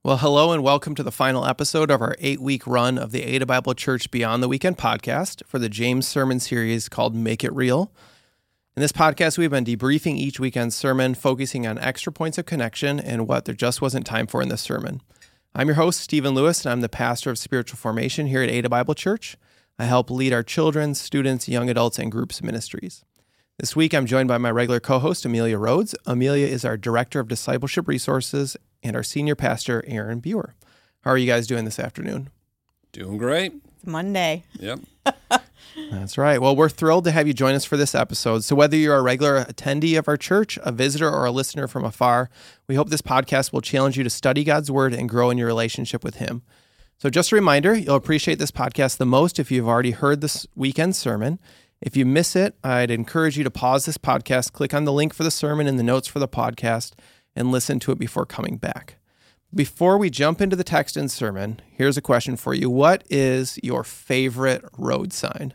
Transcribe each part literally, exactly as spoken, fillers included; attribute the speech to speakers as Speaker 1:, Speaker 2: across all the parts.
Speaker 1: Well, hello and welcome to the final episode of our eight-week run of the Ada Bible Church Beyond the Weekend podcast for the James Sermon series called Make It Real. In this podcast, we've been debriefing each weekend's sermon, focusing on extra points of connection and what there just wasn't time for in this sermon. I'm your host, Stephen Lewis, and I'm the pastor of spiritual formation here at Ada Bible Church. I help lead our children's, students, young adults, and groups ministries. This week, I'm joined by my regular co-host, Amelia Rhodes. Amelia is our Director of Discipleship Resources and our Senior Pastor, Aaron Buer. How are you guys doing this afternoon?
Speaker 2: Doing great.
Speaker 3: It's Monday.
Speaker 2: Yep.
Speaker 1: That's right. Well, we're thrilled to have you join us for this episode. So whether you're a regular attendee of our church, a visitor, or a listener from afar, we hope this podcast will challenge you to study God's Word and grow in your relationship with Him. So just a reminder, you'll appreciate this podcast the most if you've already heard this weekend's sermon. If you miss it, I'd encourage you to pause this podcast, click on the link for the sermon in the notes for the podcast, and listen to it before coming back. Before we jump into the text and sermon, here's a question for you. What is your favorite road sign?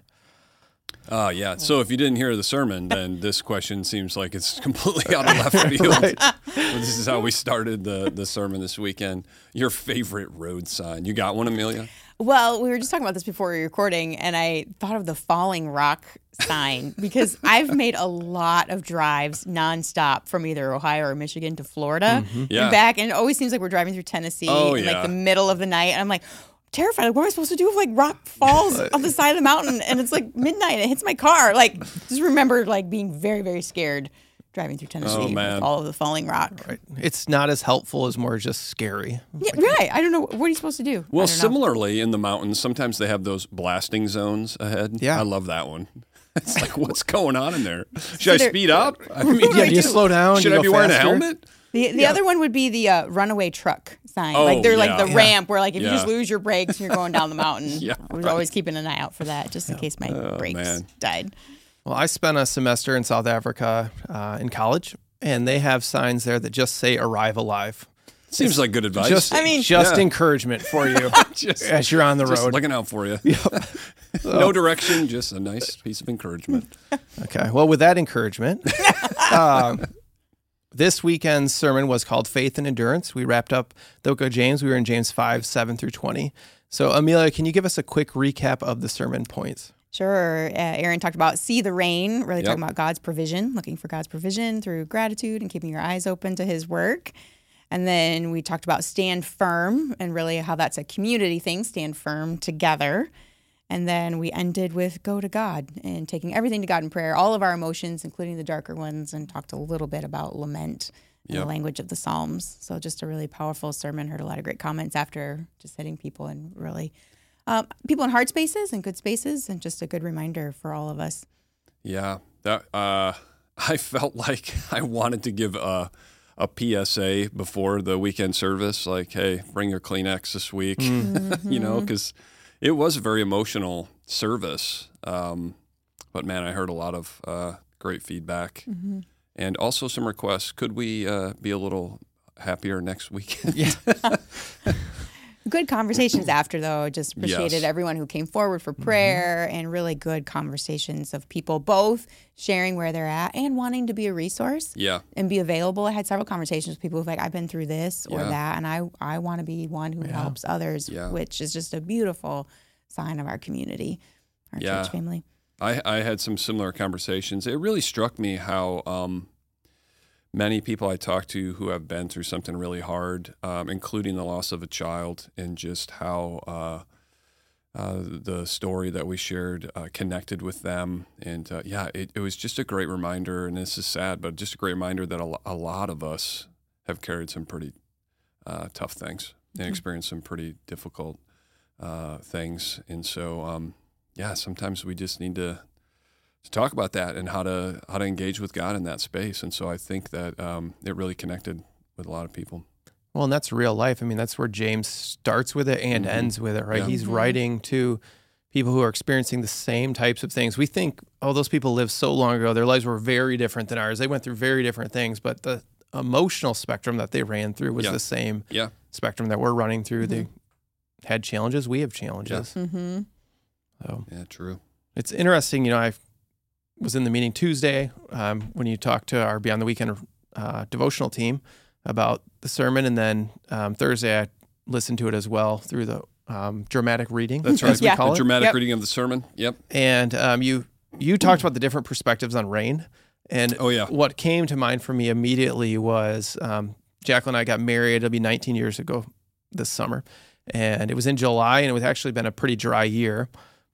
Speaker 2: Uh, yeah. So if you didn't hear the sermon, then this question seems like it's completely out of left field.
Speaker 1: Right.
Speaker 2: Well, this is how we started the, the sermon this weekend. Your favorite road sign. You got one, Amelia?
Speaker 3: Well, we were just talking about this before we were recording, and I thought of the falling rock sign because I've made a lot of drives nonstop from either Ohio or Michigan to Florida
Speaker 2: Mm-hmm. yeah.
Speaker 3: and back, and it always seems like we're driving through Tennessee
Speaker 2: Oh,
Speaker 3: in
Speaker 2: yeah.
Speaker 3: like the middle of the night, and I'm like terrified. Like, what am I supposed to do if like rock falls on the side of the mountain and it's like midnight and it hits my car? Like, just remember like being very, very scared driving through Tennessee
Speaker 2: Oh, man.
Speaker 3: with all of the falling rock.
Speaker 1: Right. It's not as helpful as more just scary.
Speaker 3: Yeah, right. I don't know. What are you supposed to do?
Speaker 2: Well,
Speaker 3: I don't know.
Speaker 2: similarly, in the mountains, sometimes they have those blasting zones ahead.
Speaker 1: Yeah.
Speaker 2: I love that one. It's like, what's going on in there? Should I
Speaker 3: there-
Speaker 2: speed up? I mean,
Speaker 1: Yeah, do you slow down?
Speaker 2: should
Speaker 1: Do you
Speaker 2: I be
Speaker 1: go
Speaker 2: wearing
Speaker 1: faster?
Speaker 2: a helmet?
Speaker 3: The the
Speaker 1: Yeah.
Speaker 3: other one would be the uh, runaway truck sign.
Speaker 2: Oh,
Speaker 3: like they're like
Speaker 2: yeah.
Speaker 3: the
Speaker 1: Yeah.
Speaker 3: ramp where like if
Speaker 2: Yeah.
Speaker 3: you just lose your brakes and you're going down the mountain.
Speaker 2: Yeah,
Speaker 3: I was
Speaker 2: right.
Speaker 3: always keeping an eye out for that just in case my
Speaker 2: Oh,
Speaker 3: brakes
Speaker 2: man.
Speaker 3: died.
Speaker 1: Well, I spent a semester in South Africa uh, in college, and they have signs there that just say "Arrive alive."
Speaker 2: Seems like good advice.
Speaker 1: Just,
Speaker 3: I mean-
Speaker 1: just
Speaker 2: Yeah.
Speaker 1: encouragement for you
Speaker 2: just,
Speaker 1: as you're on the
Speaker 2: just
Speaker 1: road.
Speaker 2: looking out for you. No direction, just a nice piece of encouragement.
Speaker 1: Okay. Well, with that encouragement, um, this weekend's sermon was called Faith and Endurance. We wrapped up the book of James. We were in James five, seven through twenty. So, Amelia, can you give us a quick recap of the sermon points?
Speaker 3: Sure. Uh, Aaron talked about see the rain, really
Speaker 2: Yep.
Speaker 3: talking about God's provision, looking for God's provision through gratitude and keeping your eyes open to his work. And then we talked about stand firm and really how that's a community thing, stand firm together. And then we ended with go to God and taking everything to God in prayer, all of our emotions, including the darker ones, and talked a little bit about lament and
Speaker 2: Yep.
Speaker 3: the language of the Psalms. So just a really powerful sermon. Heard a lot of great comments after, just hitting people and really um, people in hard spaces and good spaces, and just a good reminder for all of us.
Speaker 2: Yeah, that uh, I felt like I wanted to give a, a P S A before the weekend service, like, hey, bring your Kleenex this week, you know, because it was a very emotional service. Um, but man, I heard a lot of uh, great feedback and also some requests. Could we uh, be a little happier next weekend?
Speaker 1: Yeah.
Speaker 3: Good conversations after, though. Just appreciated
Speaker 2: Yes.
Speaker 3: everyone who came forward for prayer and really good conversations of people both sharing where they're at and wanting to be a resource
Speaker 2: Yeah.
Speaker 3: and be available. I had several conversations with people who've like, I've been through this or
Speaker 2: Yeah.
Speaker 3: that, and I, I want to be one who helps others,
Speaker 2: Yeah.
Speaker 3: which is just a beautiful sign of our community, our
Speaker 2: Yeah.
Speaker 3: church family.
Speaker 2: I, I had some similar conversations. It really struck me how um, many people I talked to who have been through something really hard, um, including the loss of a child, and just how uh, uh, the story that we shared uh, connected with them. And uh, yeah, it, it was just a great reminder, and this is sad, but just a great reminder that a, lo- a lot of us have carried some pretty uh, tough things and experienced some pretty difficult uh, things. And so, um, yeah, sometimes we just need to to talk about that and how to how to engage with God in that space. And so I think that um, it really connected with a lot of people.
Speaker 1: Well, and that's real life. I mean, that's where James starts with it and
Speaker 2: Mhm.
Speaker 1: ends with it, right?
Speaker 2: Yeah.
Speaker 1: He's
Speaker 3: Mhm.
Speaker 1: writing to people who are experiencing the same types of things. We think, oh, those people lived so long ago. Their lives were very different than ours. They went through very different things, but the emotional spectrum that they ran through was
Speaker 2: Yeah.
Speaker 1: the same
Speaker 2: Yeah.
Speaker 1: spectrum that we're running through. They had challenges. We have challenges.
Speaker 3: Mm-hmm.
Speaker 1: So
Speaker 2: Yeah, true.
Speaker 1: it's interesting. You know, I was in the meeting Tuesday um, when you talked to our Beyond the Weekend uh, devotional team about the sermon, and then um, Thursday I listen to it as well through the um, dramatic reading.
Speaker 2: That's right.
Speaker 1: As we
Speaker 3: Yeah.
Speaker 1: call
Speaker 2: The
Speaker 1: it.
Speaker 2: dramatic
Speaker 3: Yep.
Speaker 2: reading of the sermon. Yep.
Speaker 1: And um, you you talked about the different perspectives on rain. And
Speaker 2: Oh, yeah.
Speaker 1: what came to mind for me immediately was um, Jacqueline and I got married. It'll be nineteen years ago this summer. And it was in July, and it was actually been a pretty dry year.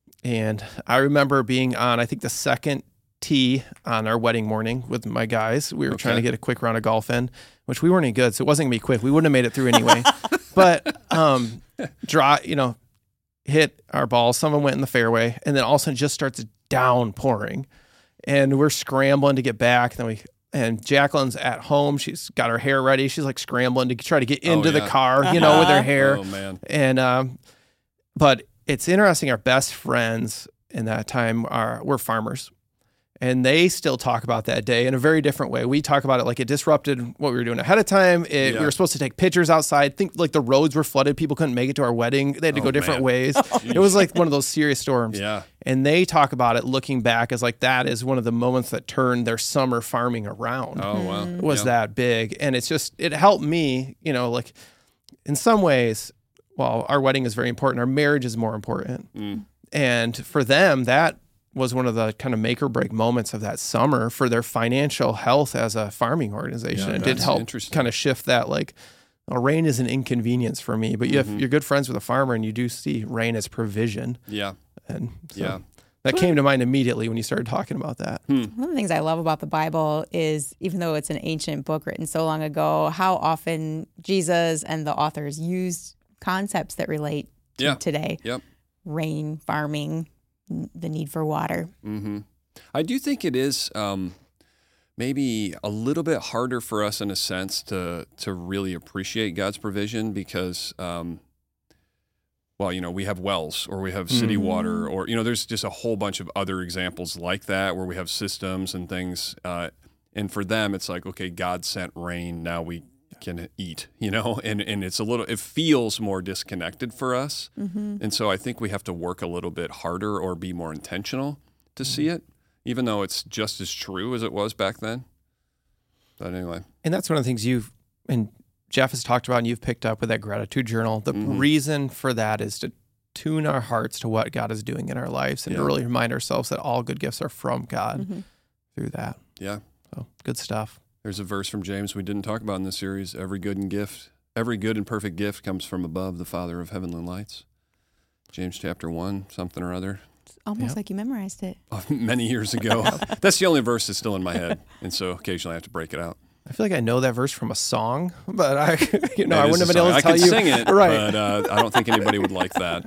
Speaker 1: And I remember being on, I think, the second tee on our wedding morning with my guys. We were
Speaker 2: Okay.
Speaker 1: trying to get a quick round of golf in, which we weren't any good, so it wasn't going to be quick. We wouldn't have made it through anyway. But um, dry, you know, hit our ball. Someone went in the fairway, and then all of a sudden it just starts downpouring. And we're scrambling to get back. Then we and Jacqueline's at home. She's got her hair ready. She's like scrambling to try to get into the
Speaker 2: yeah.
Speaker 1: car, you know, with her
Speaker 3: Uh-huh.
Speaker 1: hair.
Speaker 2: Oh, man.
Speaker 1: And um, but it's interesting. Our best friends in that time are were farmers, and they still talk about that day in a very different way. We talk about it like it disrupted what we were doing ahead of time. It,
Speaker 2: Yeah.
Speaker 1: We were supposed to take pictures outside. Think like the roads were flooded. People couldn't make it to our wedding. They had to
Speaker 2: Oh,
Speaker 1: go different
Speaker 2: man.
Speaker 1: ways. It was like one of those serious storms.
Speaker 2: Yeah.
Speaker 1: And they talk about it looking back as like that is one of the moments that turned their summer farming around.
Speaker 2: Oh, wow.
Speaker 1: It was
Speaker 2: Yeah.
Speaker 1: that big. And it's just, it helped me, you know, like in some ways, while our wedding is very important, our marriage is more important.
Speaker 2: Mm.
Speaker 1: And for them, that was one of the kind of make or break moments of that summer for their financial health as a farming organization.
Speaker 2: Yeah,
Speaker 1: it did
Speaker 2: that's
Speaker 1: help
Speaker 2: interesting.
Speaker 1: kind of shift that like, well, rain is an inconvenience for me, but you have,
Speaker 2: Mhm.
Speaker 1: you're good friends with a farmer and you do see rain as provision.
Speaker 2: Yeah.
Speaker 1: And so
Speaker 2: Yeah.
Speaker 1: that came to mind immediately when you started talking about that.
Speaker 2: Hmm.
Speaker 3: One of the things I love about the Bible is, even though it's an ancient book written so long ago, how often Jesus and the authors used concepts that relate to
Speaker 2: Yeah.
Speaker 3: today.
Speaker 2: Yep.
Speaker 3: Rain, farming, n- the need for water.
Speaker 2: hmm I do think it is um, maybe a little bit harder for us in a sense to to really appreciate God's provision because, um, well, you know, we have wells or we have city
Speaker 1: Mhm.
Speaker 2: water or, you know, there's just a whole bunch of other examples like that where we have systems and things. Uh, and for them, it's like, okay, God sent rain. Now we can eat, you know, and, and it's a little, it feels more disconnected for us.
Speaker 3: Mm-hmm.
Speaker 2: And so I think we have to work a little bit harder or be more intentional to see it, even though it's just as true as it was back then. But anyway,
Speaker 1: And that's one of the things you've, and Jeff has talked about and you've picked up with that gratitude journal. The
Speaker 2: Mhm.
Speaker 1: reason for that is to tune our hearts to what God is doing in our lives and to
Speaker 2: Yeah.
Speaker 1: really remind ourselves that all good gifts are from God
Speaker 3: Mm-hmm.
Speaker 1: through that.
Speaker 2: yeah,
Speaker 1: So good stuff.
Speaker 2: there's a verse from James we didn't talk about in this series. Every good and gift, every good and perfect gift comes from above, the Father of heavenly lights. James chapter one, something or other,
Speaker 3: It's almost
Speaker 1: Yep.
Speaker 3: like you memorized it.
Speaker 2: many years ago. That's the only verse that's still in my head. And so occasionally I have to break it out.
Speaker 1: I feel like I know that verse from a song, but I, you know,
Speaker 2: That
Speaker 1: I
Speaker 2: is
Speaker 1: wouldn't have
Speaker 2: a
Speaker 1: been able
Speaker 2: song.
Speaker 1: to tell
Speaker 2: I could
Speaker 1: you.
Speaker 2: sing it,
Speaker 1: Right.
Speaker 2: but uh, I don't think anybody would like that.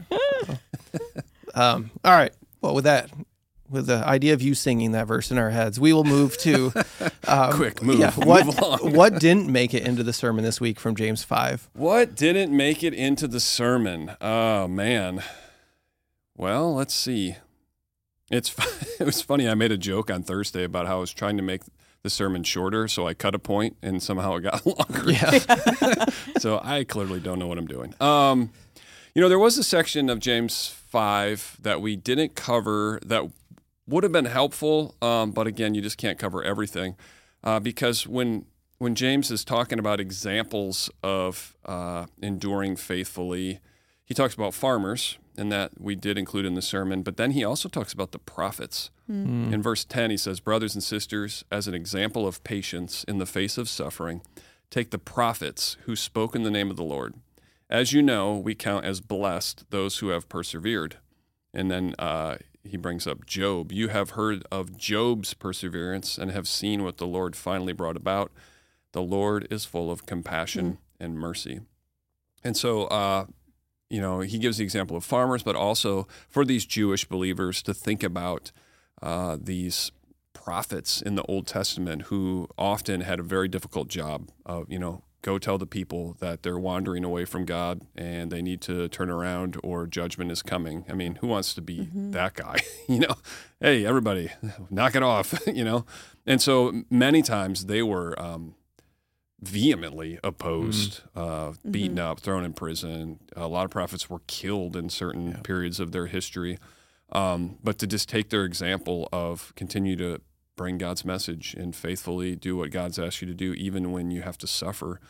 Speaker 1: Um, all right. Well, with that, with the idea of you singing that verse in our heads, we will move to um,
Speaker 2: Quick, move,
Speaker 1: Yeah,
Speaker 2: move
Speaker 1: what
Speaker 2: along.
Speaker 1: what didn't make it into the sermon this week from James five?
Speaker 2: What didn't make it into the sermon? Oh man. Well, let's see. It's it was funny. I made a joke on Thursday about how I was trying to make the sermon shorter, so I cut a point, and somehow it got longer.
Speaker 1: Yeah.
Speaker 2: So I clearly don't know what I'm doing. Um, you know, there was a section of James five that we didn't cover that would have been helpful, um, but again, you just can't cover everything uh, because when when James is talking about examples of uh, enduring faithfully, he talks about farmers, and that we did include in the sermon, but then he also talks about the prophets.
Speaker 1: Mm.
Speaker 2: In verse ten, he says, "Brothers and sisters, as an example of patience in the face of suffering, take the prophets who spoke in the name of the Lord. As you know, we count as blessed those who have persevered." And then uh, he brings up Job. "You have heard of Job's perseverance and have seen what the Lord finally brought about. The Lord is full of compassion and mercy." And so, uh, you know, he gives the example of farmers, but also for these Jewish believers to think about uh, these prophets in the Old Testament who often had a very difficult job of, you know, go tell the people that they're wandering away from God and they need to turn around or judgment is coming. I mean, who wants to be
Speaker 3: Mm-hmm.
Speaker 2: that guy? You know, hey, everybody, knock it off, you know? And so many times they were um, vehemently opposed, uh, beaten up, thrown in prison. A lot of prophets were killed in certain periods of their history. Um, but to just take their example of continue to bring God's message and faithfully do what God's asked you to do, even when you have to suffer.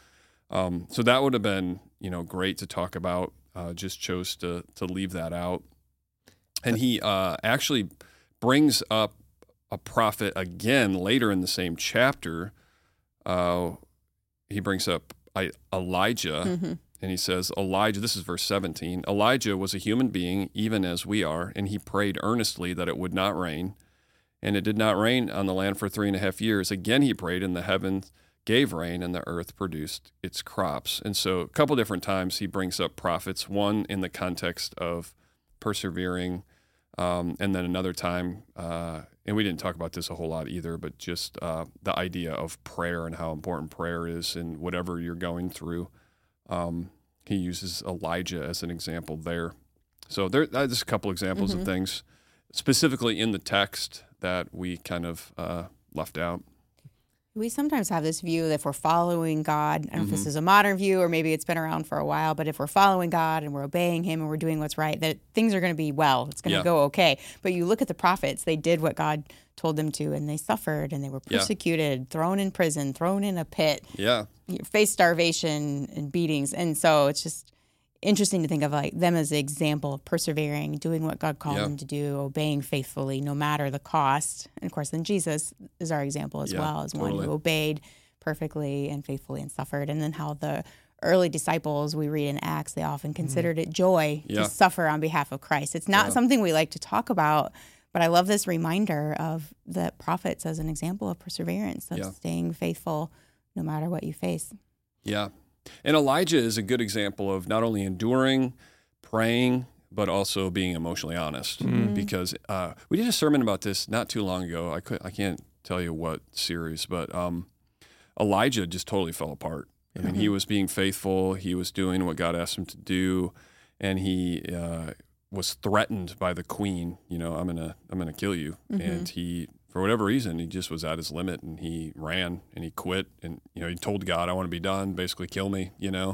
Speaker 2: Um, so that would have been, you know, great to talk about. Uh, just chose to to leave that out. And he uh, actually brings up a prophet again later in the same chapter. Uh, he brings up I, Elijah, mm-hmm. and he says, Elijah, this is verse seventeen, Elijah was a human being, even as we are, and he prayed earnestly that it would not rain. And it did not rain on the land for three and a half years. Again he prayed, and the heavens gave rain, and the earth produced its crops. And so a couple different times he brings up prophets, one in the context of persevering, um, and then another time, uh, and we didn't talk about this a whole lot either, but just uh, the idea of prayer and how important prayer is in whatever you're going through. Um, he uses Elijah as an example there. So there, there's a couple examples mm-hmm. of things specifically in the text that we kind of uh, left out.
Speaker 3: We sometimes have this view that if we're following God, I don't know mm-hmm. if this is a modern view or maybe it's been around for a while, but if we're following God and we're obeying him and we're doing what's right, that things are going to be well. It's going to yeah. go okay. But you look at the prophets, they did what God told them to, and they suffered, and they were persecuted, yeah. thrown in prison, thrown in a pit,
Speaker 2: yeah,
Speaker 3: faced starvation and beatings. And so it's just interesting to think of like them as an example of persevering, doing what God called yeah. them to do, obeying faithfully, no matter the cost. And of course, then Jesus is our example as
Speaker 2: yeah,
Speaker 3: well, as
Speaker 2: totally.
Speaker 3: one who obeyed perfectly and faithfully and suffered. And then how the early disciples, we read in Acts, they often considered mm. it joy
Speaker 2: yeah.
Speaker 3: to suffer on behalf of Christ. It's not
Speaker 2: yeah.
Speaker 3: something we like to talk about, but I love this reminder of the prophets as an example of perseverance, of
Speaker 2: yeah.
Speaker 3: staying faithful no matter what you face.
Speaker 2: Yeah. And Elijah is a good example of not only enduring, praying, but also being emotionally honest. Mm-hmm. Because uh, we did a sermon about this not too long ago. I could I can't tell you what series, but um, Elijah just totally fell apart. I mean, mm-hmm. he was being faithful. He was doing what God asked him to do, and he uh, was threatened by the queen. You know, I'm gonna I'm gonna kill you, mm-hmm. and he. For whatever reason, he just was at his limit, and he ran and he quit, and you know he told God, "I want to be done. Basically, kill me." You know,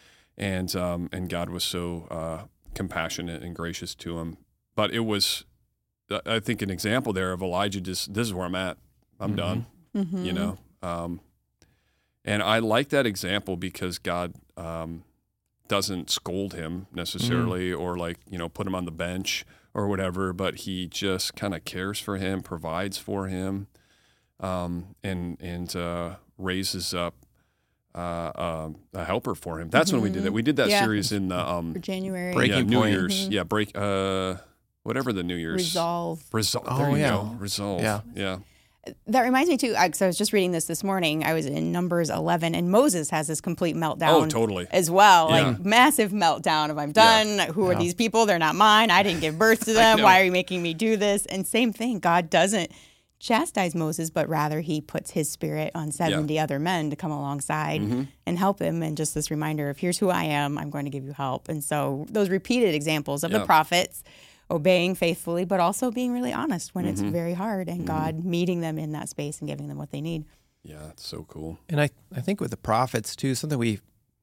Speaker 2: and um, and God was so uh, compassionate and gracious to him. But it was, I think, an example there of Elijah. Just this is where I'm at. I'm mm-hmm. done. Mm-hmm. You know, um, and I like that example because God um, doesn't scold him necessarily, mm-hmm. or like you know put him on the bench or whatever, but he just kind of cares for him, provides for him, um, and and uh, raises up uh, uh, a helper for him. That's mm-hmm. when we did it. We did that
Speaker 3: yeah.
Speaker 2: series in the um,
Speaker 3: for January,
Speaker 1: Breaking
Speaker 2: yeah, New
Speaker 1: Point.
Speaker 2: Year's,
Speaker 3: mm-hmm.
Speaker 2: yeah, break, uh, whatever the New Year's
Speaker 3: Resolve.
Speaker 2: Resolve.
Speaker 1: Oh,
Speaker 2: there you
Speaker 1: yeah.
Speaker 2: go. Resolve.
Speaker 1: Yeah,
Speaker 2: yeah.
Speaker 3: That reminds me too, because I was just reading this this morning. I was in Numbers eleven, and Moses has this complete meltdown.
Speaker 2: Oh, totally.
Speaker 3: As well,
Speaker 2: Yeah.
Speaker 3: like massive meltdown of I'm done.
Speaker 2: Yeah.
Speaker 3: Who are
Speaker 1: Yeah.
Speaker 3: these people? They're not mine. I didn't give birth to them.
Speaker 2: know.
Speaker 3: Why are you making me do this? And same thing. God doesn't chastise Moses, but rather he puts his spirit on seventy other men to come alongside
Speaker 2: Mm-hmm.
Speaker 3: and help him. And just this reminder of here's who I am. I'm going to give you help. And so those repeated examples of
Speaker 2: Yeah.
Speaker 3: the prophets obeying faithfully, but also being really honest when
Speaker 2: Mm-hmm.
Speaker 3: it's very hard, and
Speaker 2: Mm-hmm.
Speaker 3: God meeting them in that space and giving them what they need.
Speaker 2: Yeah, it's so cool.
Speaker 1: and I, I think with the prophets too, something we,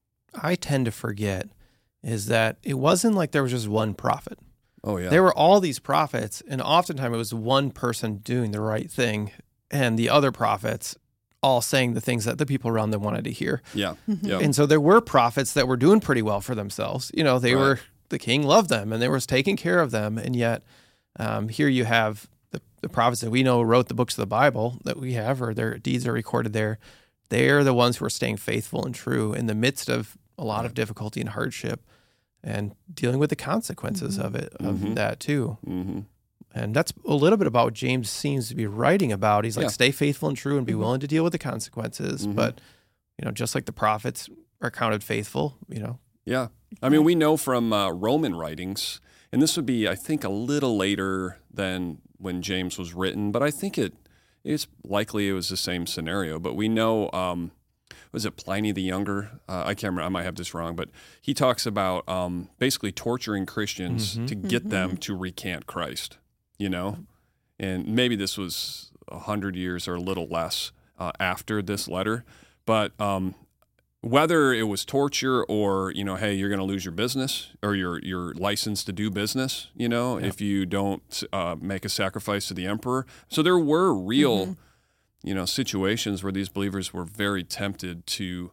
Speaker 1: I tend to forget is that it wasn't like there was just one prophet.
Speaker 2: Oh, yeah.
Speaker 1: There were all these prophets, and oftentimes it was one person doing the right thing, and the other prophets all saying the things that the people around them wanted to hear.
Speaker 2: Yeah, yeah.
Speaker 1: And so there were prophets that were doing pretty well for themselves. You know, they
Speaker 2: Right.
Speaker 1: were, the king loved them, and they were taking care of them, and yet um, here you have the, the prophets that we know wrote the books of the Bible that we have, or their deeds are recorded there. They're the ones who are staying faithful and true in the midst of a lot of difficulty and hardship, and dealing with the consequences
Speaker 3: Mm-hmm.
Speaker 1: of it, of
Speaker 2: Mhm.
Speaker 1: that too.
Speaker 2: Mm-hmm.
Speaker 1: And that's a little bit about what James seems to be writing about. He's like,
Speaker 2: Yeah.
Speaker 1: stay faithful and true and be
Speaker 3: Mhm.
Speaker 1: willing to deal with the consequences.
Speaker 2: Mhm.
Speaker 1: But, you know, just like the prophets are counted faithful, you know.
Speaker 2: Yeah. I mean, we know from uh, Roman writings, and this would be, I think, a little later than when James was written, but I think it it's likely it was the same scenario. But we know, um, was it Pliny the Younger? Uh, I can't remember. I might have this wrong, but he talks about um, basically torturing Christians
Speaker 1: Mhm.
Speaker 2: to get
Speaker 3: Mhm.
Speaker 2: them to recant Christ, you know? And maybe this was a hundred years or a little less uh, after this letter, but um, whether it was torture or, you know, hey, you're going to lose your business or your your license to do business, you know,
Speaker 1: Yeah.
Speaker 2: if you don't uh, make a sacrifice to the emperor. So there were real,
Speaker 3: Mhm.
Speaker 2: you know, situations where these believers were very tempted to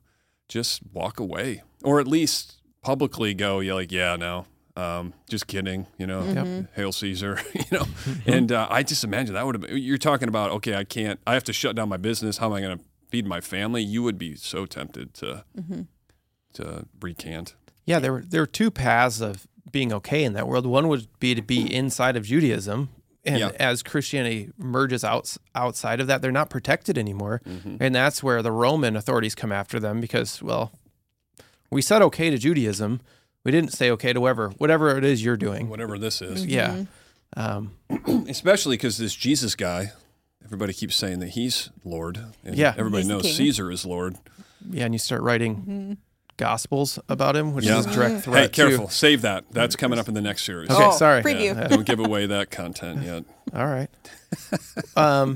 Speaker 2: just walk away, or at least publicly go, yeah, like, yeah, no, um, just kidding, you know,
Speaker 3: Mm-hmm.
Speaker 2: Hail Caesar, you know. And uh, I just imagine that would have been, you're talking about, okay, I can't, I have to shut down my business. How am I going to feed my family? You would be so tempted to
Speaker 3: Mm-hmm.
Speaker 2: to recant.
Speaker 1: Yeah, there were there were two paths of being okay in that world. One would be to be inside of Judaism, and
Speaker 2: Yeah.
Speaker 1: as Christianity merges out, outside of that, they're not protected anymore,
Speaker 2: Mm-hmm.
Speaker 1: and that's where the Roman authorities come after them because, well, we said okay to Judaism, we didn't say okay to whatever whatever it is you're doing.
Speaker 2: Whatever this is.
Speaker 1: Yeah, um,
Speaker 2: Especially because this Jesus guy, everybody keeps saying that he's Lord. And
Speaker 1: Yeah.
Speaker 2: everybody
Speaker 3: He's the
Speaker 2: knows
Speaker 3: king.
Speaker 2: Caesar is Lord.
Speaker 1: yeah, and you start writing gospels about him, which
Speaker 2: Yeah.
Speaker 1: is a direct
Speaker 2: Hey,
Speaker 1: threat.
Speaker 2: careful.
Speaker 1: To,
Speaker 2: Save that. That's coming up in the next series.
Speaker 1: Okay,
Speaker 3: Oh,
Speaker 1: sorry.
Speaker 3: preview.
Speaker 2: Yeah, don't give away that content yet.
Speaker 1: all right. Um,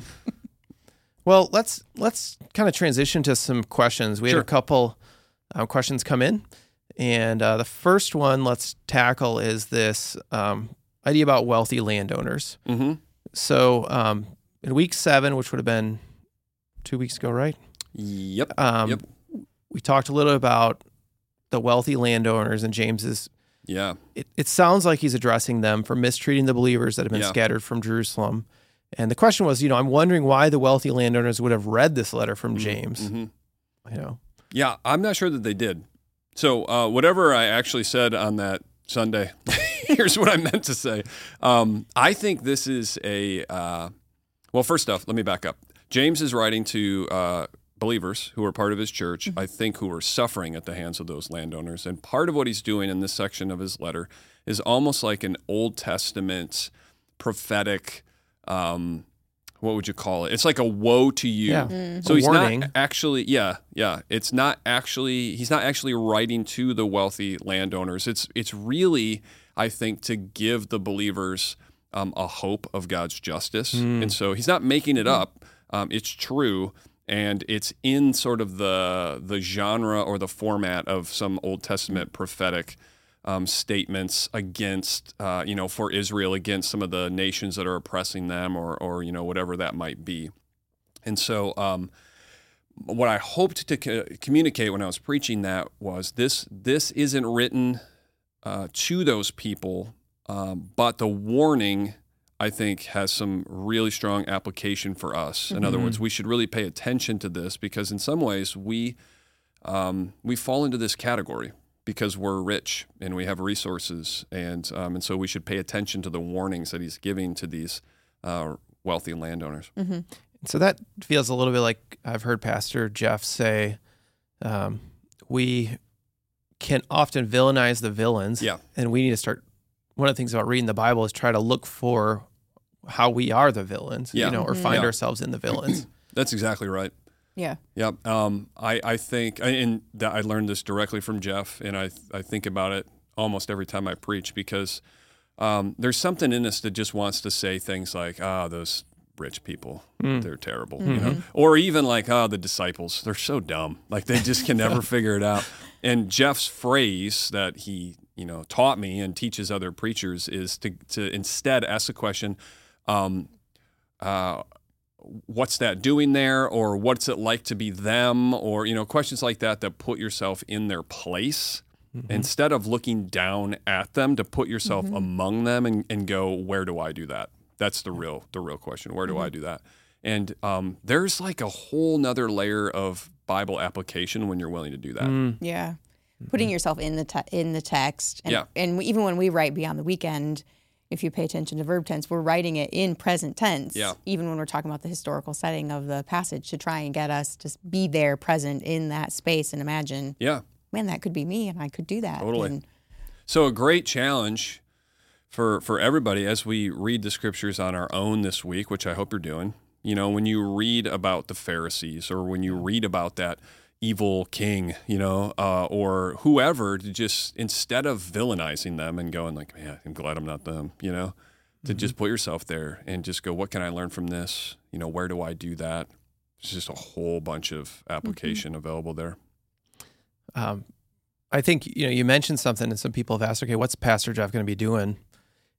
Speaker 1: well, let's let's kind of transition to some questions. We
Speaker 2: Sure.
Speaker 1: had a couple uh, questions come in, and uh, the first one let's tackle is this um, idea about wealthy landowners.
Speaker 2: Mm-hmm.
Speaker 1: So um, in week seven, which would have been two weeks ago, right?
Speaker 2: Yep.
Speaker 1: Um,
Speaker 2: Yep.
Speaker 1: We talked a little about the wealthy landowners, and James's.
Speaker 2: Yeah.
Speaker 1: It, it sounds like he's addressing them for mistreating the believers that have been
Speaker 2: Yeah.
Speaker 1: scattered from Jerusalem. And the question was, you know, I'm wondering why the wealthy landowners would have read this letter from James.
Speaker 2: Mm-hmm.
Speaker 1: You know,
Speaker 2: Yeah, I'm not sure that they did. So uh, whatever I actually said on that Sunday, here's what I meant to say. Um, I think this is a, uh, well, first off, let me back up. James is writing to uh, believers who are part of his church, I think, who are suffering at the hands of those landowners. And part of what he's doing in this section of his letter is almost like an Old Testament prophetic, um, what would you call it? It's like a woe to you.
Speaker 1: Yeah.
Speaker 2: So
Speaker 1: A
Speaker 2: he's
Speaker 1: warning.
Speaker 2: not actually, yeah, yeah. It's not actually, he's not actually writing to the wealthy landowners. It's it's really, I think, to give the believers um, a hope of God's justice. And so he's not making it up. Um, it's true. And it's in sort of the the genre or the format of some Old Testament prophetic um, statements against, uh, you know, for Israel, against some of the nations that are oppressing them, or or you know whatever that might be. And so, um, what I hoped to co- communicate when I was preaching that was this: this isn't written uh, to those people, um, but the warning, I think, has some really strong application for us. In other words, we should really pay attention to this because in some ways we um, we fall into this category because we're rich and we have resources, and um, and so we should pay attention to the warnings that he's giving to these uh, wealthy landowners.
Speaker 1: so that feels a little bit like I've heard Pastor Jeff say, um, we can often villainize the villains.
Speaker 2: Yeah.
Speaker 1: And we need to start, one of the things about reading the Bible is try to look for how we are the villains,
Speaker 2: Yeah.
Speaker 1: you know, or find
Speaker 2: Yeah.
Speaker 1: ourselves in the villains.
Speaker 2: That's exactly right.
Speaker 3: Yeah.
Speaker 2: Yep. Um, I, I think, and that I learned this directly from Jeff, and I I think about it almost every time I preach because um, there's something in us that just wants to say things like, ah, those rich people, they're terrible, you know, or even like, ah, the disciples, they're so dumb, like they just can never figure it out. And Jeff's phrase that he, you know, taught me and teaches other preachers is to to instead ask the question, um, uh, what's that doing there, or what's it like to be them, or you know, questions like that that put yourself in their place instead of looking down at them, to put yourself among them and, and go, where do I do that? That's the real the real question. Where do I do that? And um, there's like a whole nother layer of Bible application when you're willing to do that.
Speaker 3: Yeah. Putting yourself in the te- in the text. And,
Speaker 2: Yeah.
Speaker 3: and we, even when we write Beyond the Weekend, if you pay attention to verb tense, we're writing it in present tense.
Speaker 2: Yeah.
Speaker 3: Even when we're talking about the historical setting of the passage, to try and get us to be there, present in that space, and imagine,
Speaker 2: Yeah.
Speaker 3: man, that could be me, and I could do that.
Speaker 2: Totally.
Speaker 3: And
Speaker 2: So a great challenge for for everybody as we read the scriptures on our own this week, which I hope you're doing. You know, when you read about the Pharisees, or when you read about that evil king, you know, uh, or whoever, to just, instead of villainizing them and going like, man, I'm glad I'm not them, you know, to just put yourself there and just go, what can I learn from this? You know, where do I do that? There's just a whole bunch of application available there.
Speaker 1: Um, I think, you know, you mentioned something and some people have asked, okay, what's Pastor Jeff going to be doing?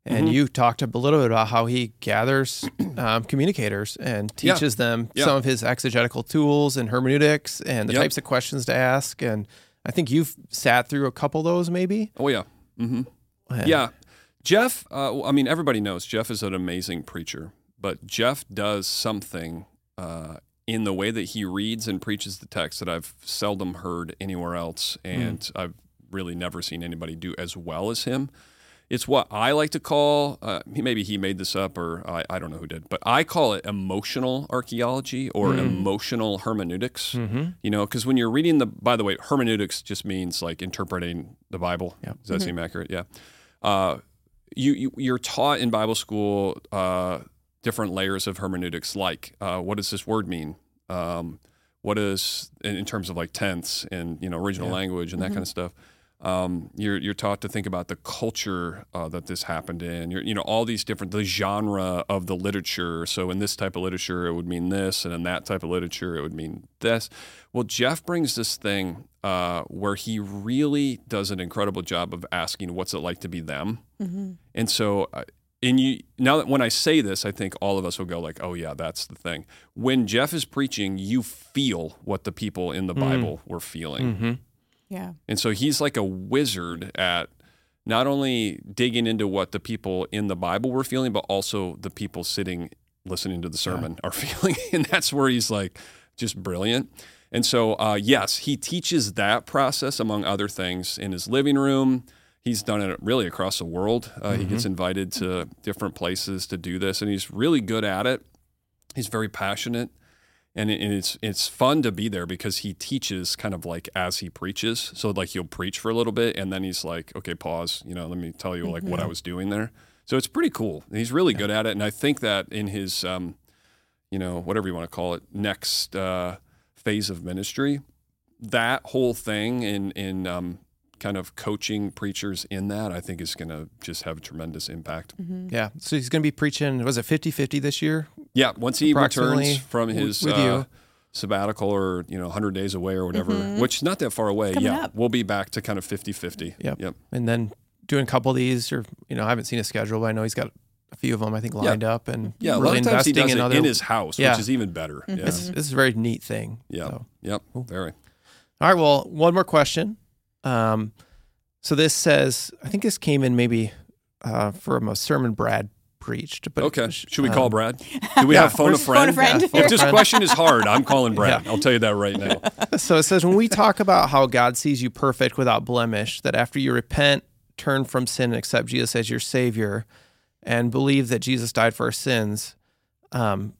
Speaker 1: And
Speaker 2: Mhm.
Speaker 1: you talked a little bit about how he gathers um, communicators and
Speaker 2: Yeah.
Speaker 1: teaches them
Speaker 2: Yeah.
Speaker 1: some of his exegetical tools and hermeneutics and the
Speaker 2: Yep.
Speaker 1: types of questions to ask. And I think you've sat through a couple of those, maybe.
Speaker 2: Oh yeah. hmm
Speaker 1: And-
Speaker 2: Yeah. Jeff, uh, I mean, everybody knows Jeff is an amazing preacher, but Jeff does something uh, in the way that he reads and preaches the text that I've seldom heard anywhere else, and mm. I've really never seen anybody do as well as him. It's what I like to call, uh, maybe he made this up or I, I don't know who did, but I call it emotional archaeology or mm. emotional hermeneutics. Mm-hmm. You know, because when you're reading the, by the way, hermeneutics just means like interpreting the Bible.
Speaker 1: Yep.
Speaker 2: Does that
Speaker 1: mm-hmm.
Speaker 2: seem accurate? Yeah. Uh, you, you, you're taught in Bible school uh, different layers of hermeneutics, like uh, what does this word mean? Um, what is, in, in terms of like tense and, you know, original yeah. language and that mm-hmm. kind of stuff. Um, you're you're taught to think about the culture uh, that this happened in. You're, you know, all these different, the genre of the literature. So in this type of literature, it would mean this, and in that type of literature, it would mean this. Well, Jeff brings this thing uh, where he really does an incredible job of asking, "What's it like to be them?" Mm-hmm. And so, uh, in you now that when I say this, I think all of us will go like, "Oh yeah, that's the thing." When Jeff is preaching, you feel what the people in the mm. Bible were feeling.
Speaker 1: Mm-hmm.
Speaker 3: Yeah.
Speaker 2: And so he's like a wizard at not only digging into what the people in the Bible were feeling, but also the people sitting listening to the sermon yeah. are feeling. And that's where he's like just brilliant. And so, uh, yes, he teaches that process, among other things, in his living room. He's done it really across the world. Uh, mm-hmm. He gets invited to different places to do this, and he's really good at it. He's very passionate. And it's it's fun to be there because he teaches kind of like as he preaches. So like he'll preach for a little bit and then he's like, okay, pause. You know, let me tell you like mm-hmm. what I was doing there. So it's pretty cool. And he's really yeah. good at it. And I think that in his, um, you know, whatever you want to call it, next uh, phase of ministry, that whole thing in in um, kind of coaching preachers in that, I think is going to just have a tremendous impact.
Speaker 1: Mm-hmm. Yeah. So he's going to be preaching, was it fifty-fifty this year?
Speaker 2: Yeah. Once he returns from his
Speaker 1: with
Speaker 2: uh, sabbatical or, you know, one hundred days away or whatever, mm-hmm. which is not that far away. Yeah. Up. We'll be back to kind of fifty-fifty.
Speaker 1: Yep.
Speaker 2: Yep.
Speaker 1: And then doing a couple of these, or, you know, I haven't seen a schedule, but I know he's got a few of them, I think, lined
Speaker 2: yeah.
Speaker 1: up. And
Speaker 2: yeah,
Speaker 1: really
Speaker 2: a lot of times he does
Speaker 1: in
Speaker 2: it
Speaker 1: other,
Speaker 2: in his house,
Speaker 1: yeah.
Speaker 2: which is even better.
Speaker 1: Mm-hmm.
Speaker 2: Yeah.
Speaker 1: This, this is a very neat thing.
Speaker 2: Yeah.
Speaker 1: So.
Speaker 2: Yep. Cool. Very.
Speaker 1: All right. Well, one more question. Um, So this says, I think this came in maybe uh, from a sermon Brad preached. But
Speaker 2: okay. Should we
Speaker 1: um,
Speaker 2: call Brad? Do we yeah, have phone a friend?
Speaker 3: Phone a friend.
Speaker 1: Yeah, phone
Speaker 2: if this
Speaker 1: friend.
Speaker 2: question is hard, I'm calling Brad. Yeah. I'll tell you that right now.
Speaker 1: So it says, when we talk about how God sees you perfect without blemish, that after you repent, turn from sin and accept Jesus as your Savior, and believe that Jesus died for our sins, um,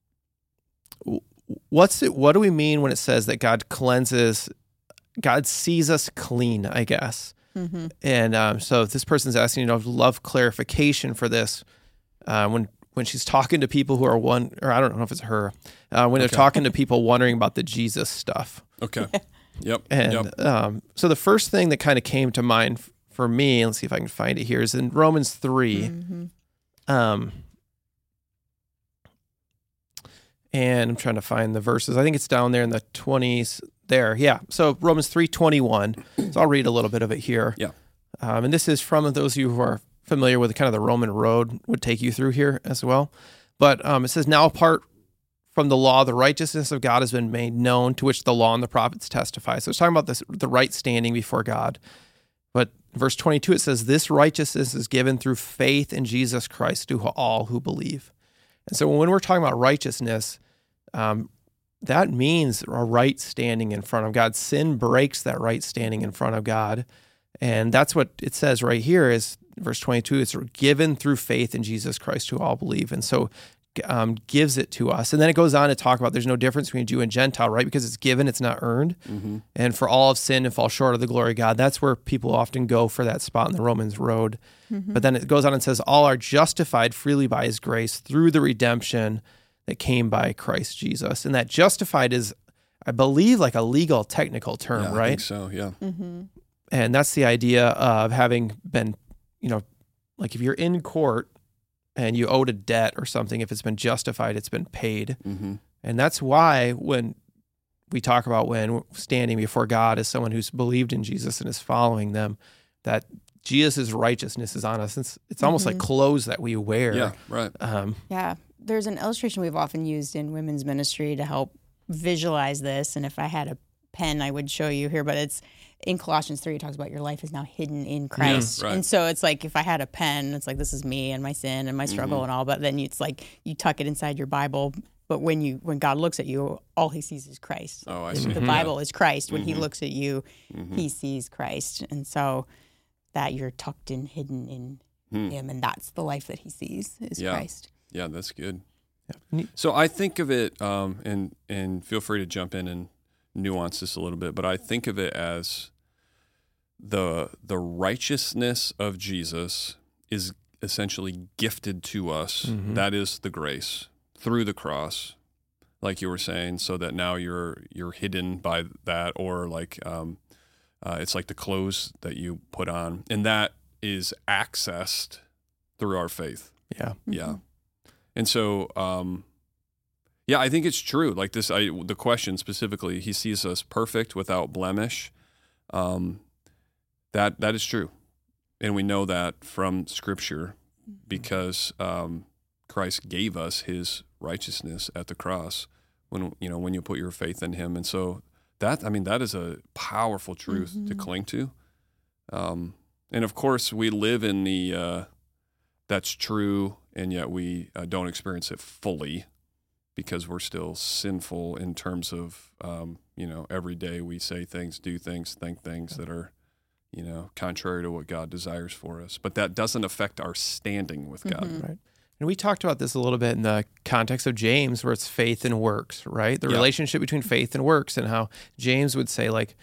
Speaker 1: what's it? What do we mean when it says that God cleanses? God sees us clean, I guess. Mm-hmm. And um, so this person's asking, you know, love clarification for this. Uh, when when she's talking to people who are one, or I don't know if it's her, uh, when they're okay. talking to people wondering about the Jesus stuff.
Speaker 2: Okay. Yep.
Speaker 1: And
Speaker 2: yep.
Speaker 1: Um, so the first thing that kind of came to mind f- for me, let's see if I can find it here, is in Romans three. Mm-hmm. Um, and I'm trying to find the verses. I think it's down there in the twenties. There, yeah. So Romans three twenty-one. So I'll read a little bit of it here.
Speaker 2: Yeah.
Speaker 1: Um, and this is from those of you who are familiar with kind of the Roman road would take you through here as well. But um, it says, now apart from the law, the righteousness of God has been made known, to which the law and the prophets testify. So it's talking about this, the right standing before God. But verse twenty-two, it says, this righteousness is given through faith in Jesus Christ to all who believe. And so when we're talking about righteousness, um, that means a right standing in front of God. Sin breaks that right standing in front of God. And that's what it says right here is verse twenty-two, it's given through faith in Jesus Christ to all believe. And so um, gives it to us. And then it goes on to talk about there's no difference between Jew and Gentile, right? Because it's given, it's not earned. Mm-hmm. And for all of sin and fall short of the glory of God, that's where people often go for that spot in the Romans road. Mm-hmm. But then it goes on and says, all are justified freely by his grace through the redemption that came by Christ Jesus. And that justified is, I believe, like a legal technical term,
Speaker 2: yeah,
Speaker 1: right?
Speaker 2: I think so, yeah.
Speaker 3: Mm-hmm.
Speaker 1: And that's the idea of having been, you know, like if you're in court and you owed a debt or something, if it's been justified, it's been paid. Mm-hmm. And that's why when we talk about when standing before God as someone who's believed in Jesus and is following them, that Jesus' righteousness is on us. It's, it's almost
Speaker 3: Mm-hmm.
Speaker 1: like clothes that we wear.
Speaker 2: Yeah, right.
Speaker 1: Um,
Speaker 3: Yeah. There's an illustration we've often used in women's ministry to help visualize this. And if I had a pen, I would show you here, but it's in Colossians three, it talks about your life is now hidden in Christ.
Speaker 2: right.
Speaker 3: And so it's like, if I had a pen, it's like, this is me and my sin and my struggle
Speaker 2: Mm-hmm.
Speaker 3: and all, but then it's like, you tuck it inside your Bible. But when you, when God looks at you, all he sees is Christ.
Speaker 2: Oh, I
Speaker 3: The-
Speaker 2: see.
Speaker 3: The
Speaker 2: Mhm.
Speaker 3: Bible is Christ. When
Speaker 2: Mm-hmm.
Speaker 3: he looks at you, he sees Christ. And so that you're tucked in, hidden in him. And that's the life that he sees is
Speaker 2: Hmm. Yeah.
Speaker 3: Christ.
Speaker 2: Yeah, that's good.
Speaker 1: Yeah.
Speaker 2: So I think of it, um, and and feel free to jump in and nuance this a little bit, but I think of it as the the righteousness of Jesus is essentially gifted to us.
Speaker 1: Mhm.
Speaker 2: That is the grace through the cross, like you were saying, so that now you're you're hidden by that, or like um, uh, it's like the clothes that you put on, and that is accessed through our faith.
Speaker 1: yeah.
Speaker 2: Yeah. And so, um, yeah, I think it's true. Like this, I, the question specifically, he sees us perfect without blemish. Um, that that is true. And we know that from Scripture because um, Christ gave us his righteousness at the cross when, you know, when you put your faith in him. And so that, I mean, that is a powerful truth to cling to. Um, and of course, we live in the, uh, that's true, and yet we uh, don't experience it fully because we're still sinful in terms of, um, you know, every day we say things, do things, think things that are, you know, contrary to what God desires for us. But that doesn't affect our standing with God.
Speaker 1: Right. And we talked about this a little bit in the context of James, where it's faith and works, right? The
Speaker 2: Yeah.
Speaker 1: relationship between faith and works, and how James would say, like,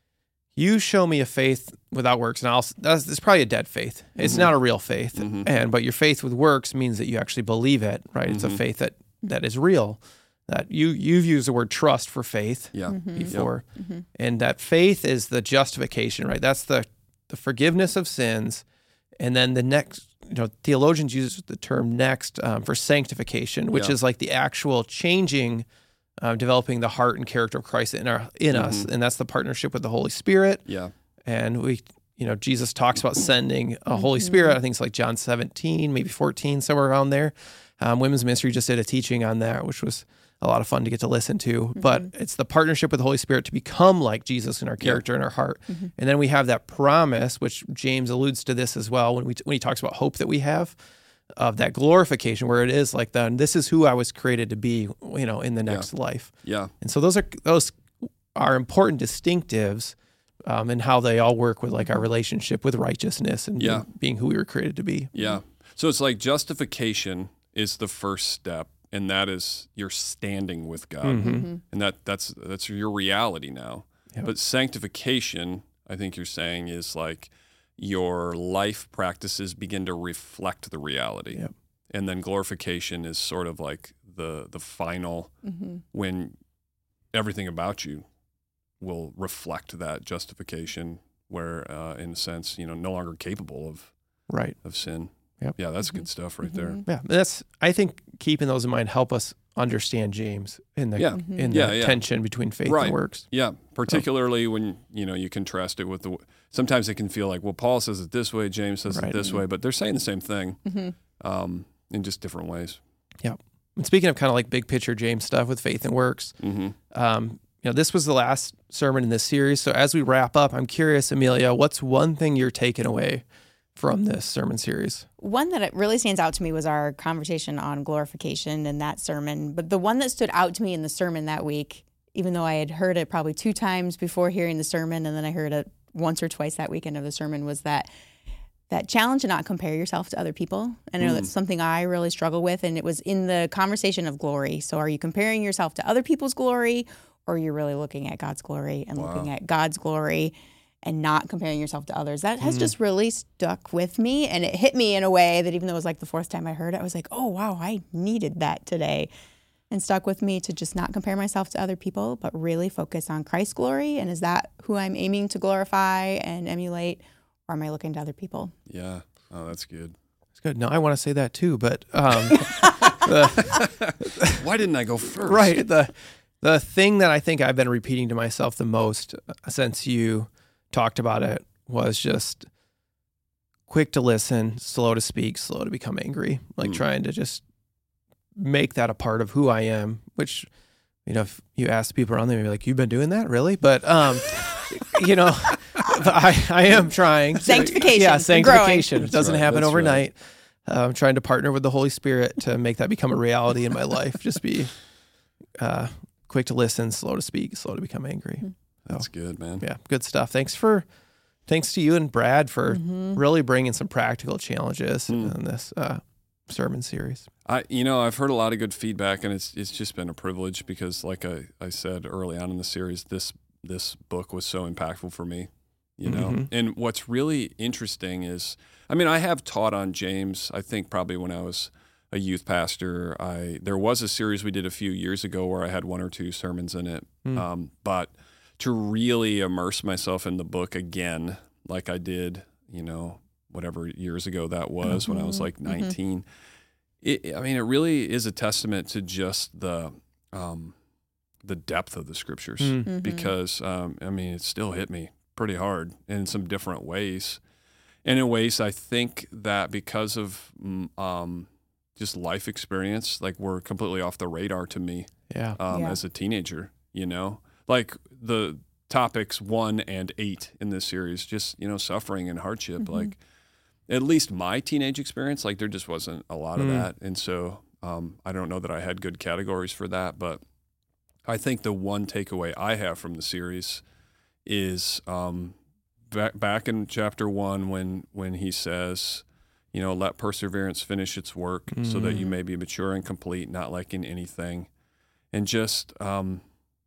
Speaker 1: you show me a faith without works, and I'll, that's, it's probably a dead faith. It's
Speaker 2: Mm-hmm.
Speaker 1: not a real faith. And but your faith with works means that you actually believe it, right? It's a
Speaker 2: Mm-hmm.
Speaker 1: faith that, that is real. That you you've used the word trust for faith
Speaker 2: Yeah.
Speaker 1: before, and that faith is the justification, right? That's the the forgiveness of sins, and then the next, you know, theologians use the term next um, for sanctification, which
Speaker 2: Yeah.
Speaker 1: is like the actual changing, uh, developing the heart and character of Christ in our in us, and that's the partnership with the Holy Spirit.
Speaker 2: Yeah.
Speaker 1: And we, you know, Jesus talks about sending a Holy Spirit. I think it's like John seventeen, maybe fourteen, somewhere around there. Um, Women's Ministry just did a teaching on that, which was a lot of fun to get to listen to. But it's the partnership with the Holy Spirit to become like Jesus in our character and our heart. And then we have that promise, which James alludes to this as well when we when he talks about hope that we have, of that glorification, where it is like the this is who I was created to be, you know, in the next life.
Speaker 2: Yeah.
Speaker 1: And so those are those are important distinctives, um, and how they all work with like our relationship with righteousness and
Speaker 2: Yeah.
Speaker 1: being, being who we were created to be.
Speaker 2: Yeah. So it's like justification is the first step, and that is your standing with God. And that that's that's your reality now.
Speaker 1: Yep.
Speaker 2: But sanctification, I think you're saying, is like your life practices begin to reflect the reality.
Speaker 1: Yep.
Speaker 2: And then glorification is sort of like the the final when everything about you will reflect that justification, where uh, in a sense, you know, no longer capable of
Speaker 1: Right.
Speaker 2: of sin.
Speaker 1: Yep.
Speaker 2: Yeah, that's good stuff right there.
Speaker 1: Yeah. That's I think keeping those in mind help us understand James in the
Speaker 2: Yeah.
Speaker 1: in the
Speaker 2: Yeah, yeah.
Speaker 1: tension between faith
Speaker 2: Right.
Speaker 1: and works.
Speaker 2: Yeah, particularly when, you know, you contrast it with the, sometimes it can feel like, well, Paul says it this way, James says
Speaker 1: Right.
Speaker 2: it this way, but they're saying the same thing um, in just different ways.
Speaker 1: Yeah. And speaking of kind of like big picture James stuff with faith and works,
Speaker 2: hmm
Speaker 1: um, you know, this was the last sermon in this series. So as we wrap up, I'm curious, Amelia, what's one thing you're taking away from this sermon series?
Speaker 3: One that it really stands out to me was our conversation on glorification in that sermon. But the one that stood out to me in the sermon that week, even though I had heard it probably two times before hearing the sermon, and then I heard it once or twice that weekend of the sermon, was that that challenge to not compare yourself to other people. And I know that's something I really struggle with. And it was in the conversation of glory. So are you comparing yourself to other people's glory, or are you really looking at God's glory and looking at God's glory and not comparing yourself to others? That has just really stuck with me. And it hit me in a way that even though it was like the fourth time I heard it, I was like, oh, wow, I needed that today. And stuck with me to just not compare myself to other people, but really focus on Christ's glory. And is that who I'm aiming to glorify and emulate, or am I looking to other people?
Speaker 2: Yeah. Oh, that's good.
Speaker 1: It's good. No, I want to say that too, but um,
Speaker 2: Why didn't I go first?
Speaker 1: right. The the thing that I think I've been repeating to myself the most uh, since you talked about it was just quick to listen, slow to speak, slow to become angry. Like mm. trying to just make that a part of who I am, which, you know, if you ask people around them, you're like, you've been doing that, really? But, um, you know, I, I am trying.
Speaker 3: Sanctification.
Speaker 1: Yeah, sanctification. It doesn't
Speaker 2: right,
Speaker 1: happen overnight.
Speaker 2: Right.
Speaker 1: Uh, I'm trying to partner with the Holy Spirit to make that become a reality in my life. Just be uh, quick to listen, slow to speak, slow to become angry.
Speaker 3: Mm-hmm.
Speaker 2: That's so, good, man.
Speaker 1: Yeah, good stuff. Thanks for, thanks to you and Brad for mm-hmm. really bringing some practical challenges mm. in this uh, sermon series.
Speaker 2: I, you know, I've heard a lot of good feedback, and it's it's just been a privilege because, like I, I said early on in the series, this this book was so impactful for me, you know. Mm-hmm. And what's really interesting is, I mean, I have taught on James. I think probably when I was a youth pastor, I there was a series we did a few years ago where I had one or two sermons in it. Mm. Um, but to really immerse myself in the book again, like I did, you know, whatever years ago that was, mm-hmm. when I was like nineteen. Mm-hmm. It, I mean, it really is a testament to just the um, the depth of the scriptures mm-hmm. because, um, I mean, it still hit me pretty hard in some different ways. And in ways I think that because of um, just life experience, like were completely off the radar to me
Speaker 1: yeah.
Speaker 2: Um,
Speaker 3: yeah.
Speaker 2: as a teenager, you know? Like the topics one and eight in this series, just, you know, suffering and hardship, mm-hmm. like at least my teenage experience, like there just wasn't a lot of mm. that. And so um, I don't know that I had good categories for that, but I think the one takeaway I have from the series is um, back, back in chapter one when, when he says, you know, let perseverance finish its work mm. so that you may be mature and complete, not lacking anything. And just, um,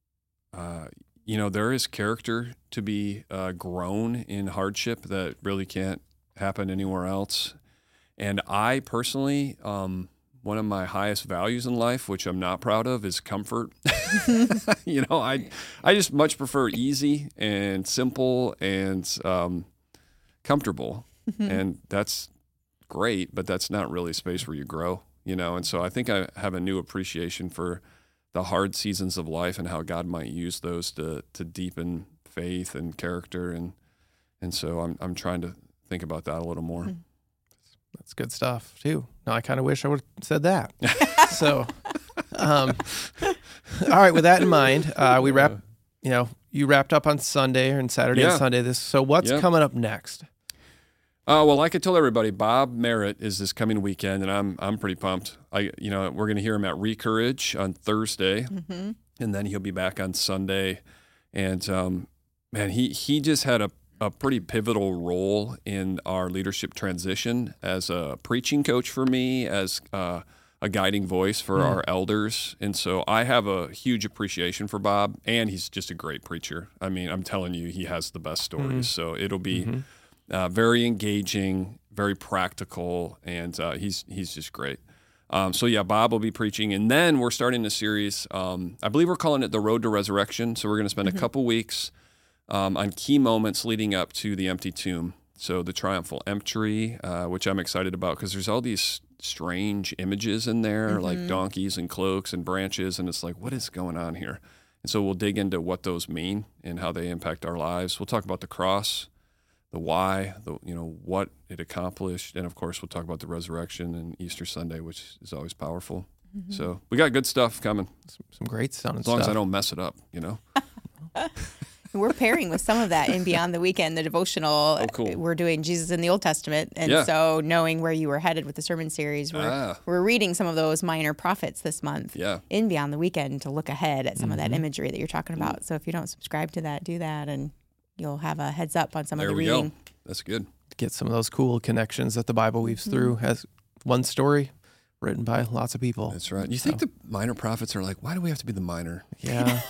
Speaker 2: uh, you know, there is character to be uh, grown in hardship that really can't happen anywhere else. And I personally, um, one of my highest values in life, which I'm not proud of, is comfort. you know, I I just much prefer easy and simple and um, comfortable. Mm-hmm. And that's great, but that's not really a space where you grow, you know? And so I think I have a new appreciation for the hard seasons of life and how God might use those to to deepen faith and character. And and so I'm I'm trying to think about that a little more.
Speaker 1: That's good stuff too. No, I kind of wish I would have said that. so, um, all right. With that in mind, uh, we wrap. You know, you wrapped up on Sunday and Saturday yeah. and Sunday. This. So, what's yeah. coming up next?
Speaker 2: Uh, well, like I told everybody, Bob Merritt is this coming weekend, and I'm I'm pretty pumped. I you know we're going to hear him at Recourage on Thursday, mm-hmm. and then he'll be back on Sunday. And um, man, he he just had a a pretty pivotal role in our leadership transition as a preaching coach for me, as uh, a guiding voice for mm. our elders. And so I have a huge appreciation for Bob, and he's just a great preacher. I mean, I'm telling you, he has the best stories. Mm. So it'll be mm-hmm. uh, very engaging, very practical, and uh, he's he's just great. Um, so yeah, Bob will be preaching. And then we're starting a series, um, I believe we're calling it The Road to Resurrection. So we're going to spend mm-hmm. a couple weeks Um, on key moments leading up to the empty tomb. So the triumphal entry, uh, which I'm excited about because there's all these strange images in there, mm-hmm. like donkeys and cloaks and branches, and it's like, what is going on here? And so we'll dig into what those mean and how they impact our lives. We'll talk about the cross, the why, the you know what it accomplished, and of course we'll talk about the resurrection and Easter Sunday, which is always powerful. Mm-hmm. So we got good stuff coming.
Speaker 1: Some, some great sounding
Speaker 2: stuff. As long
Speaker 1: stuff.
Speaker 2: as I don't mess it up, you know.
Speaker 3: We're pairing with some of that in Beyond the Weekend, the devotional.
Speaker 2: Oh, cool.
Speaker 3: We're doing Jesus in the Old Testament. And
Speaker 2: yeah.
Speaker 3: so knowing where you were headed with the sermon series, we're, ah. we're reading some of those minor prophets this month
Speaker 2: yeah.
Speaker 3: in Beyond the Weekend to look ahead at some mm-hmm. of that imagery that you're talking about. Mm-hmm. So if you don't subscribe to that, do that, and you'll have a heads up on some
Speaker 2: there
Speaker 3: of the
Speaker 2: we
Speaker 3: reading.
Speaker 2: Go. That's good.
Speaker 1: Get some of those cool connections that the Bible weaves mm-hmm. through as one story written by lots of people.
Speaker 2: That's right. You so. think the minor prophets are like, why do we have to be the minor?
Speaker 1: Yeah.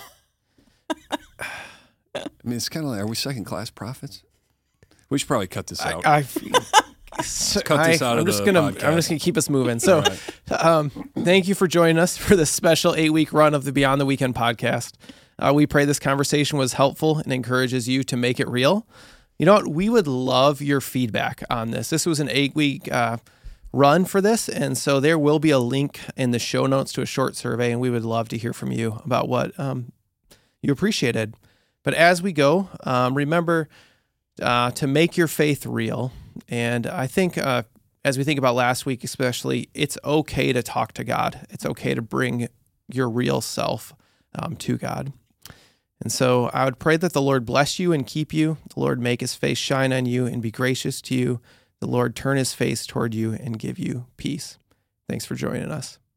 Speaker 2: I mean, it's kind of like, are we second-class prophets? We should probably cut this out.
Speaker 1: I, I,
Speaker 2: cut this out
Speaker 1: I, I'm
Speaker 2: of
Speaker 1: just
Speaker 2: the
Speaker 1: gonna,
Speaker 2: podcast.
Speaker 1: I'm just going to keep us moving. So
Speaker 2: right.
Speaker 1: um, thank you for joining us for this special eight-week run of the Beyond the Weekend podcast. Uh, we pray this conversation was helpful and encourages you to make it real. You know what? We would love your feedback on this. This was an eight-week uh, run for this, and so there will be a link in the show notes to a short survey, and we would love to hear from you about what um, you appreciated. But as we go, um, remember uh, to make your faith real. And I think uh, as we think about last week especially, it's okay to talk to God. It's okay to bring your real self um, to God. And so I would pray that the Lord bless you and keep you. The Lord make his face shine on you and be gracious to you. The Lord turn his face toward you and give you peace. Thanks for joining us.